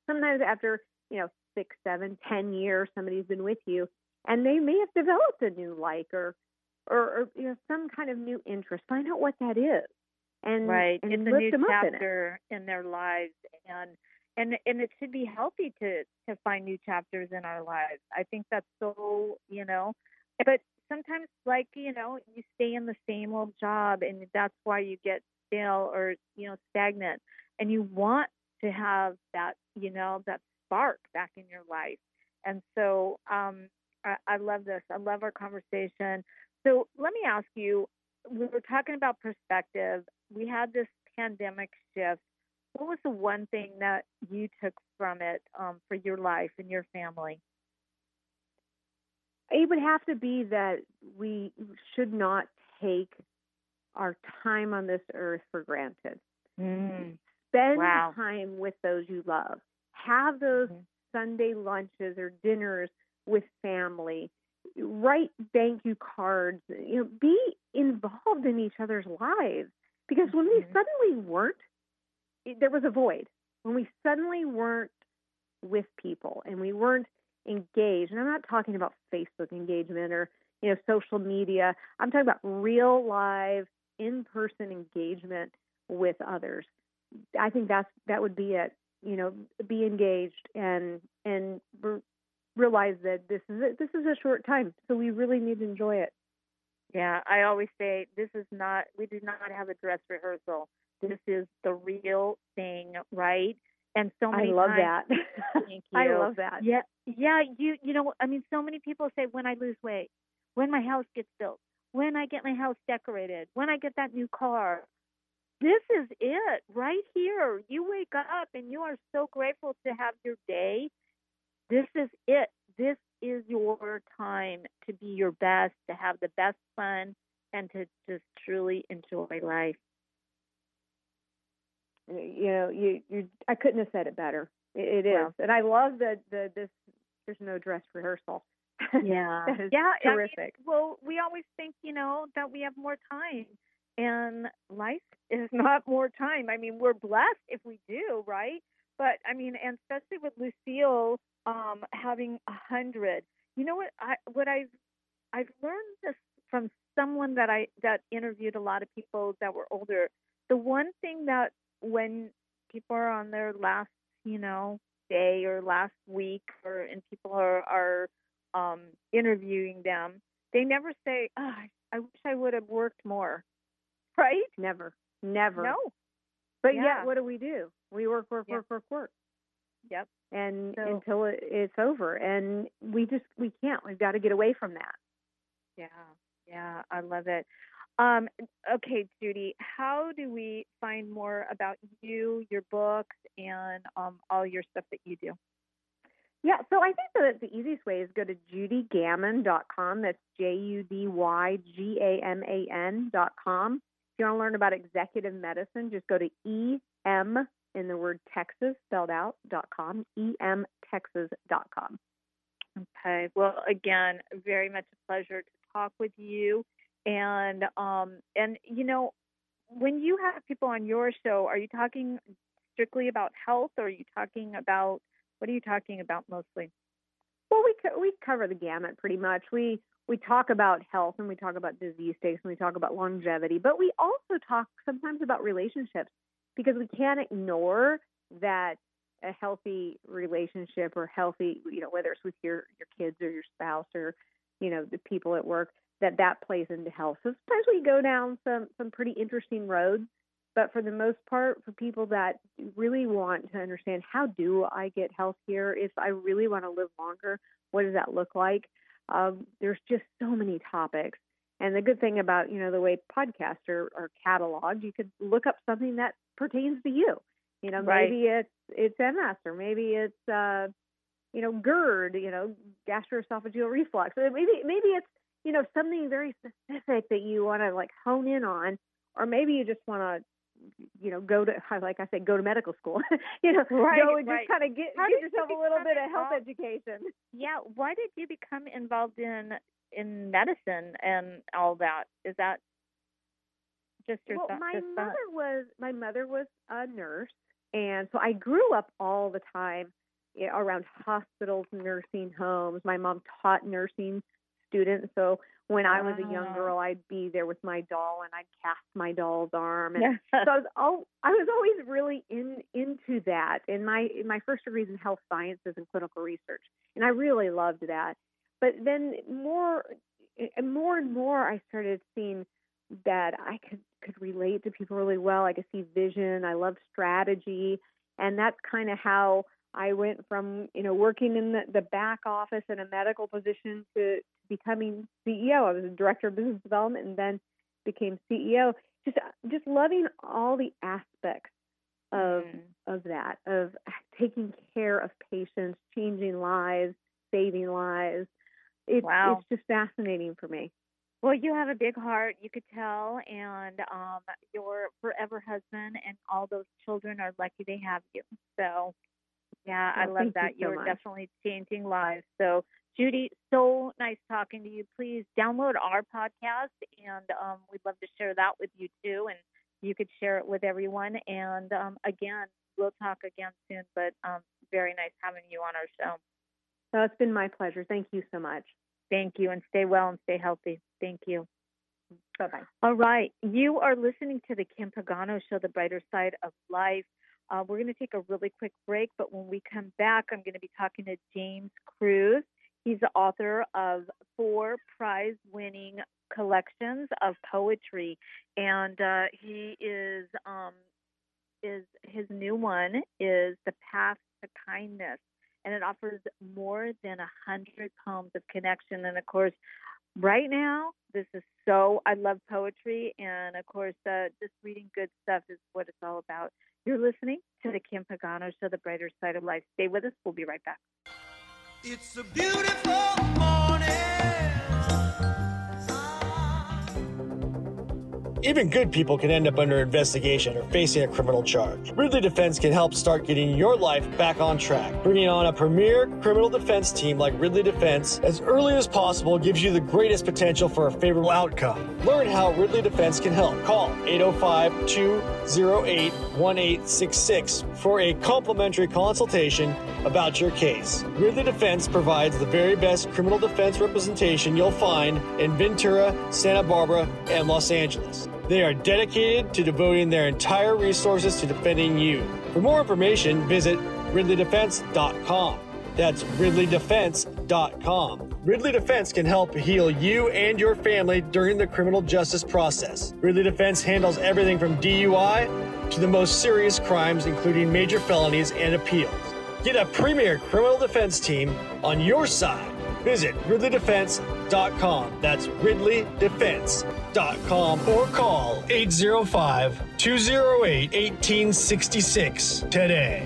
sometimes after, you know, six, seven, ten years, somebody's been with you, and they may have developed a new like or, or, or you know, some kind of new interest. Find out what that is, and right. and It's a lift new them up in it. chapter in their lives, and and and it should be healthy to to find new chapters in our lives. I think that's so, you know, but sometimes, like, you know, you stay in the same old job, and that's why you get stale or, you know, stagnant, and you want to have that, you know, that spark back in your life. And so um, I, I love this. I love our conversation. So let me ask you, we were talking about perspective. We had this pandemic shift. What was the one thing that you took from it um, for your life and your family? It would have to be that we should not take our time on this earth for granted. Mm. Spend Wow. time with those you love. Have those Mhm. Sunday lunches or dinners with family. Write thank you cards. You know, be involved in each other's lives. Because when we Mhm. suddenly weren't, it, there was a void. When we suddenly weren't with people and we weren't engaged, and I'm not talking about Facebook engagement or, you know, social media. I'm talking about real live in-person engagement with others. I think that's that would be it. You know, be engaged and and re- realize that this is a, this is a short time, so we really need to enjoy it. Yeah, I always say this is not, we do not have a dress rehearsal. This is the real thing, right? And so I many love times, that. thank I you. love that. Yeah, yeah, you you know, I mean, so many people say when I lose weight, when my house gets built, when I get my house decorated, when I get that new car. This is it right here. You wake up and you are so grateful to have your day. This is it. This is your time to be your best, to have the best fun, and to just truly enjoy life. You know, you you I couldn't have said it better. It, it is, Well. and I love that the this there's no dress rehearsal. Yeah. That is yeah. terrific. I mean, well, we always think, you know, that we have more time, and life is not more time. I mean, we're blessed if we do, right? But I mean, and especially with Lucille um, having a hundred. You know what? I what I've I've learned this from someone that I that interviewed a lot of people that were older. The one thing that when people are on their last, you know, day or last week, or and people are are um, interviewing them, they never say, oh, I, I wish I would have worked more, right? Never, never. No. But Yeah. yet, what do we do? We work, work, Yeah. work, work, work. Yep. And So- until it, it's over, and we just we can't. We've got to get away from that. Yeah, yeah, I love it. Um, okay, Judy, how do we find more about you, your books, and um, all your stuff that you do? Yeah, so I think that the easiest way is go to judy gammon dot com. That's J U D Y G A M A N dot com. If you want to learn about executive medicine, just go to E M in the word Texas spelled out dot com, E M Texas dot com. Okay. Well, again, very much a pleasure to talk with you. And um, and you know, when you have people on your show, are you talking strictly about health, or are you talking about, what are you talking about mostly? Well, we co- we cover the gamut pretty much. We we talk about health, and we talk about disease states, and we talk about longevity, but we also talk sometimes about relationships, because we can't ignore that a healthy relationship, or healthy, you know, whether it's with your, your kids or your spouse, or, you know, the people at work, that that plays into health. So sometimes we go down some, some pretty interesting roads, but for the most part, for people that really want to understand, how do I get health here? If I really want to live longer, what does that look like? Um, there's just so many topics. And the good thing about, you know, the way podcasts are, are cataloged, you could look up something that pertains to you. You know, Right. maybe it's it's M S, or maybe it's uh, you know, GERD, you know, gastroesophageal reflux. Or maybe maybe it's, you know, something very specific that you want to like hone in on, or maybe you just want to, you know, go to, like I said, go to medical school. you know, Right, go and right. just kind of get How get did you yourself a little become bit of health involved? education. Yeah. Why did you become involved in in medicine and all that? Is that just your Well, thought? my just mother thought? was my mother was a nurse, And so I grew up all the time you know, around hospitals, nursing homes. My mom taught nursing students. So when I was a young girl, I'd be there with my doll and I'd cast my doll's arm. And so I was, all, I was always really in into that. And my, my first degree is in health sciences and clinical research. And I really loved that. But then more and more and more, I started seeing that I could, could relate to people really well. I could see vision. I love strategy. And that's kind of how I went from, you know, working in the, the back office in a medical position to becoming C E O. I was a director of business development and then became C E O. Just, just loving all the aspects of, mm. of that, of taking care of patients, changing lives, saving lives. It's, wow. it's just fascinating for me. Well, you have a big heart, you could tell, and um, your forever husband and all those children are lucky they have you. So, yeah, well, I love that. You so You're much. definitely changing lives. So, Judy, so nice talking to you. Please download our podcast, and um, we'd love to share that with you, too, and you could share it with everyone. And, um, again, we'll talk again soon, but um, very nice having you on our show. So it's been my pleasure. Thank you so much. Thank you, and stay well and stay healthy. Thank you. Bye-bye. All right. You are listening to the Kim Pagano Show, The Brighter Side of Life. Uh, we're going to take a really quick break, but when we come back, I'm going to be talking to James Cruz. He's the author of four prize-winning collections of poetry, and uh, he is um, is his new one is The Path to Kindness. And it offers more than a hundred poems of connection. And of course, right now, this is so, I love poetry. And of course, uh, just reading good stuff is what it's all about. You're listening to the Kim Pagano Show, The Brighter Side of Life. Stay with us. We'll be right back. It's a beautiful morning. Even good people can end up under investigation or facing a criminal charge. Ridley Defense can help start getting your life back on track. Bringing on a premier criminal defense team like Ridley Defense as early as possible gives you the greatest potential for a favorable outcome. Learn how Ridley Defense can help. Call eight oh five, two oh eight, one eight six six for a complimentary consultation about your case. Ridley Defense provides the very best criminal defense representation you'll find in Ventura, Santa Barbara, and Los Angeles. They are dedicated to devoting their entire resources to defending you. For more information, visit ridley defense dot com. That's ridley defense dot com. Ridley Defense can help heal you and your family during the criminal justice process. Ridley Defense handles everything from D U I to the most serious crimes, including major felonies and appeals. Get a premier criminal defense team on your side. Visit ridley defense dot com. That's ridley defense dot com or call eight oh five, two oh eight, one eight six six today.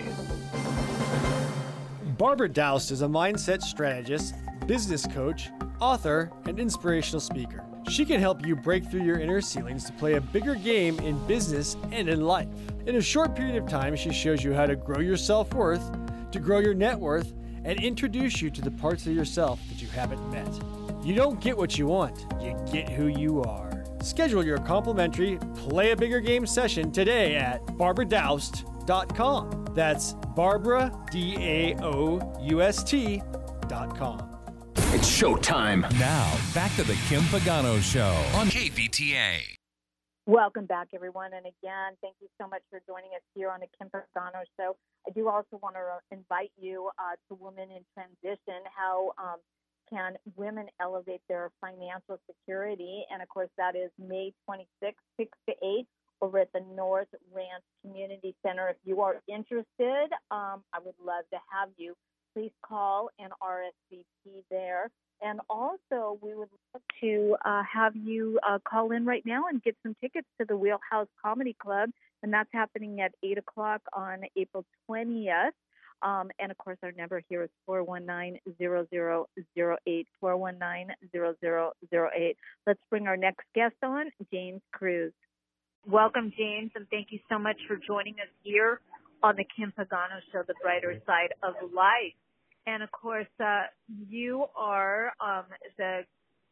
Barbara Doust is a mindset strategist, business coach, author, and inspirational speaker. She can help you break through your inner ceilings to play a bigger game in business and in life. In a short period of time, she shows you how to grow your self-worth, to grow your net worth, and introduce you to the parts of yourself that you haven't met. You don't get what you want, you get who you are. Schedule your complimentary Play a Bigger Game session today at barbara doust dot com. That's Barbara, D A O U S T dot com. It's showtime. Now, back to the Kim Pagano Show on K V T A. Welcome back, everyone. And again, thank you so much for joining us here on the Kim Pagano Show. I do also want to invite you uh, to Women in Transition. How um, can women elevate their financial security? And, of course, that is May twenty-sixth, six to eight, over at the North Ranch Community Center. If you are interested, um, I would love to have you. Please call and R S V P there. And also, we would love to uh, have you uh, call in right now and get some tickets to the Wheelhouse Comedy Club. And that's happening at eight o'clock on April twentieth. Um, and, of course, our number here is four one nine, zero zero zero eight, four one nine, zero zero zero eight. Let's bring our next guest on, James Cruz. Welcome, James, and thank you so much for joining us here on the Kim Pagano Show, The Brighter Side of Life. And, of course, uh, you are um, the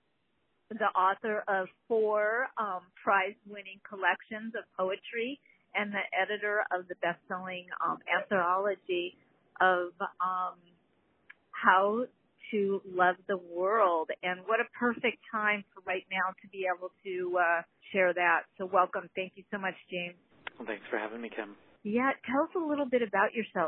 the author of four um, prize-winning collections of poetry. and the editor of the best-selling um, anthology of um, How to Love the World. And what a perfect time for right now to be able to uh, share that. So welcome. Thank you so much, James. Well, thanks for having me, Kim. Yeah, tell us a little bit about yourself.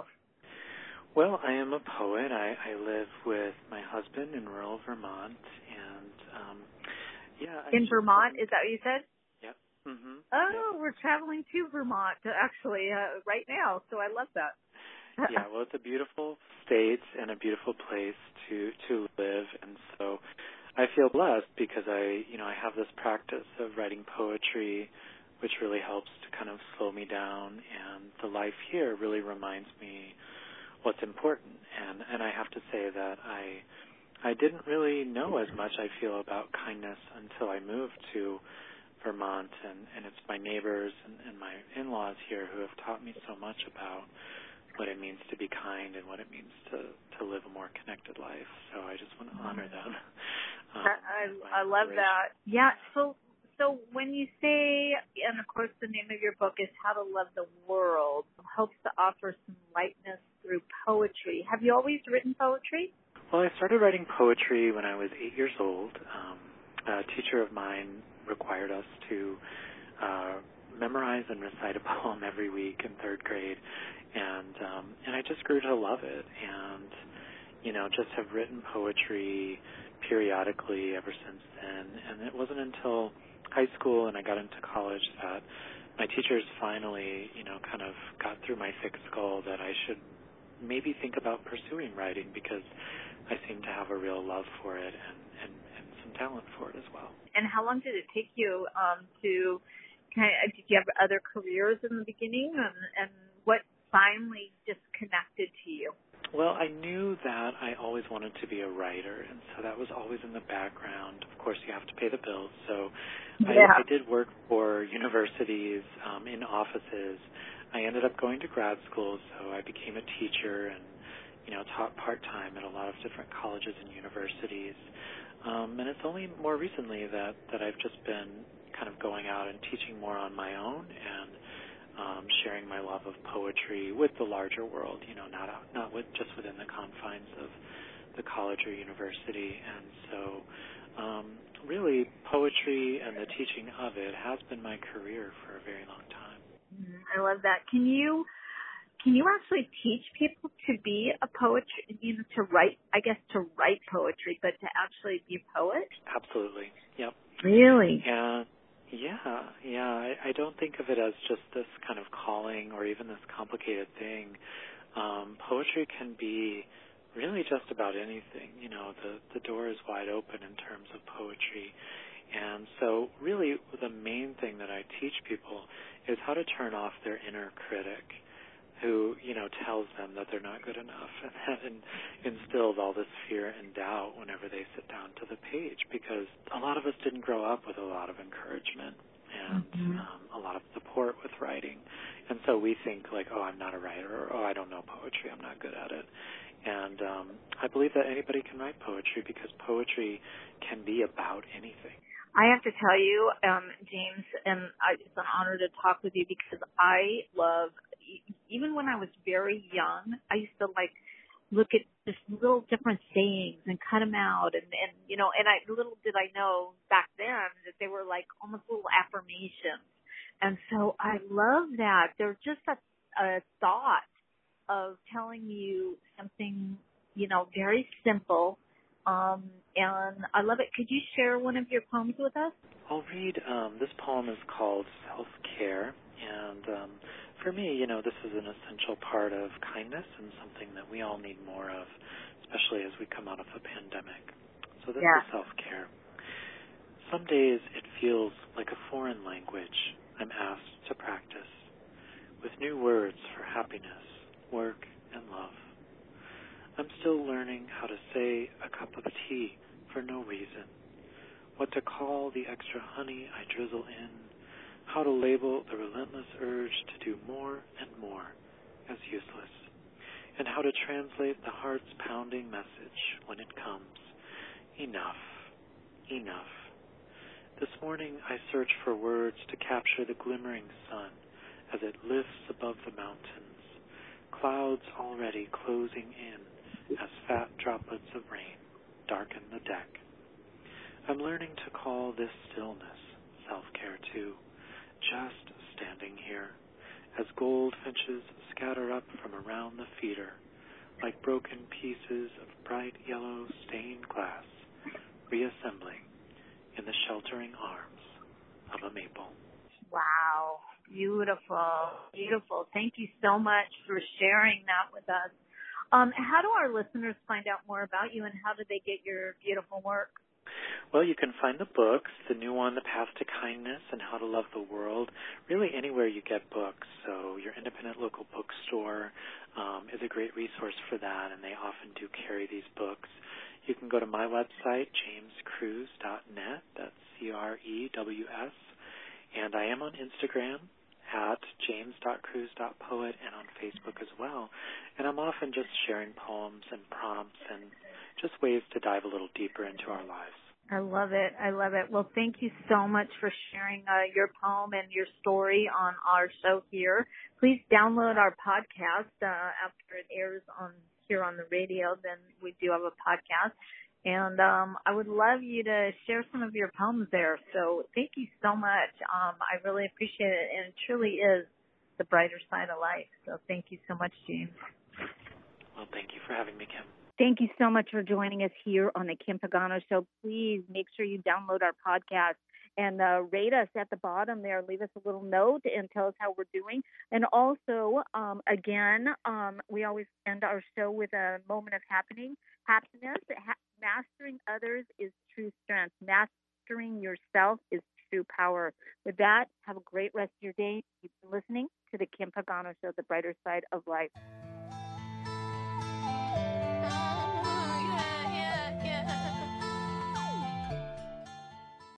Well, I am a poet. I, I live with my husband in rural Vermont, and um, yeah. I In Vermont, is that what you said? Yep. Mm-hmm. Oh, yep. We're traveling to Vermont actually uh, right now, so I love that. Yeah, well, it's a beautiful state and a beautiful place to to live, and so I feel blessed because I, you know, I have this practice of writing poetry, which really helps to kind of slow me down, and the life here really reminds me what's important. And, and I have to say that I I didn't really know as much, I feel, about kindness until I moved to Vermont, and, and it's my neighbors and, and my in-laws here who have taught me so much about what it means to be kind and what it means to, to live a more connected life. So I just want to honor them. Um, I, I love that. Yeah, so so when you say, and of course the name of your book is How to Love the World, helps to offer some lightness through poetry. Have you always written poetry? Well, I started writing poetry when I was eight years old. Um, a teacher of mine required us to uh, memorize and recite a poem every week in third grade, and um, and I just grew to love it, and you know, just have written poetry periodically ever since then. And it wasn't until high school and I got into college that my teachers finally, you know, kind of got through my thick skull that I should maybe think about pursuing writing because I seem to have a real love for it and, and, and some talent for it as well. And how long did it take you um, to kind of, did you have other careers in the beginning, and, and what finally just connected to you? Well, I knew that I always wanted to be a writer, and so that was always in the background. Of course, you have to pay the bills, so yeah. I, I did work for universities um, in offices. I ended up going to grad school, so I became a teacher and, you know, taught part-time at a lot of different colleges and universities. Um, and it's only more recently that, that I've just been kind of going out and teaching more on my own and Um, sharing my love of poetry with the larger world, you know, not out, not with, just within the confines of the college or university. And so um, really poetry and the teaching of it has been my career for a very long time. I love that. Can you can you actually teach people to be a poet, you know, to write, I guess to write poetry, but to actually be a poet? Absolutely. Yep. Really? And Yeah, yeah. I, I don't think of it as just this kind of calling or even this complicated thing. Um, poetry can be really just about anything. You know, the, the door is wide open in terms of poetry. And so really the main thing that I teach people is how to turn off their inner critic who, you know, tells them that they're not good enough, and that instills all this fear and doubt whenever they sit down to the page, because a lot of us didn't grow up with a lot of encouragement and mm-hmm. um, a lot of support with writing. And so we think like, oh, I'm not a writer, or oh, I don't know poetry, I'm not good at it. And um, I believe that anybody can write poetry because poetry can be about anything. I have to tell you, um, James, and I, it's an honor to talk with you because I love, even when I was very young, I used to like look at just little different sayings and cut them out, and, and you know, and I little did I know back then that they were like almost little affirmations, and so I love that. They're just a, a thought of telling you something, you know, very simple. Um, and I love it. Could you share one of your poems with us? I'll read. Um, this poem is called Self-Care, and um, for me, you know, this is an essential part of kindness and something that we all need more of, especially as we come out of a pandemic. So this yeah. is self-care. Some days it feels like a foreign language I'm asked to practice, with new words for happiness, work, and love. I'm still learning how to say a cup of tea for no reason, what to call the extra honey I drizzle in, how to label the relentless urge to do more and more as useless, and how to translate the heart's pounding message when it comes. Enough, enough. This morning I search for words to capture the glimmering sun as it lifts above the mountains, clouds already closing in as fat droplets of rain darken the deck. I'm learning to call this stillness self-care too, just standing here as goldfinches scatter up from around the feeder like broken pieces of bright yellow stained glass, reassembling in the sheltering arms of a maple. Wow. Beautiful. Beautiful. Thank you so much for sharing that with us. Um, how do our listeners find out more about you, and how do they get your beautiful work? Well, you can find the books, the new one, The Path to Kindness and How to Love the World, really anywhere you get books. So your independent local bookstore um, is a great resource for that, and they often do carry these books. You can go to my website, james cruz dot net. That's C R E W S. And I am on Instagram at james dot cruz dot poet and on Facebook as well. And I'm often just sharing poems and prompts and just ways to dive a little deeper into our lives. I love it. I love it. Well, thank you so much for sharing uh, your poem and your story on our show here. Please download our podcast uh, after it airs on here on the radio. Then we do have a podcast. And um, I would love you to share some of your poems there. So thank you so much. Um, I really appreciate it. And it truly is the brighter side of life. So thank you so much, James. Well, thank you for having me, Kim. Thank you so much for joining us here on the Kim Pagano Show. Please make sure you download our podcast and uh, rate us at the bottom there. Leave us a little note and tell us how we're doing. And also, um, again, um, we always end our show with a moment of happening, happiness. Ha- mastering others is true strength. Mastering yourself is true power. With that, have a great rest of your day. You've been listening to the Kim Pagano Show, the brighter side of life.